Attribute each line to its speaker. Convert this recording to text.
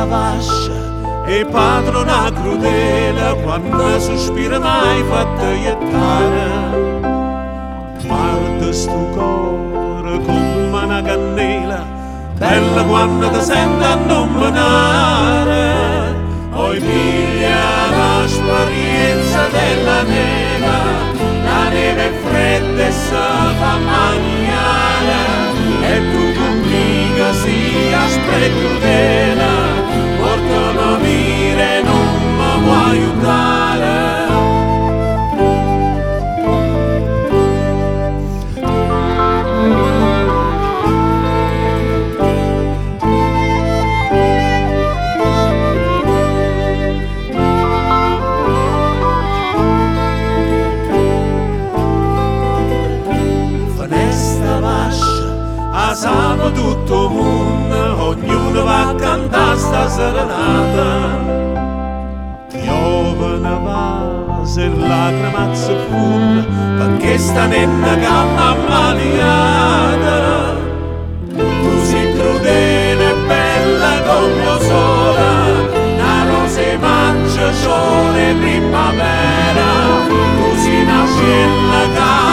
Speaker 1: vascia e padrona crudele quando sospira mai fatta iettare. Guarda sto cuore come una cannella, bella quando ti sente a nominare. Poi piglia l'esperienza della neve, la neve è fredda e si fa mangiare. E tu conmigo sia crudele, portami a dire non mi vuoi aiutare. Siamo tutto il mondo, ognuno va a cantare sta serenata. Piove una vase e lacrime si fonda, perché sta nenna gamma ammaliata. Tu sei crudele e bella come lo sole, la rosa e maggio, sole primavera. Tu sei una scella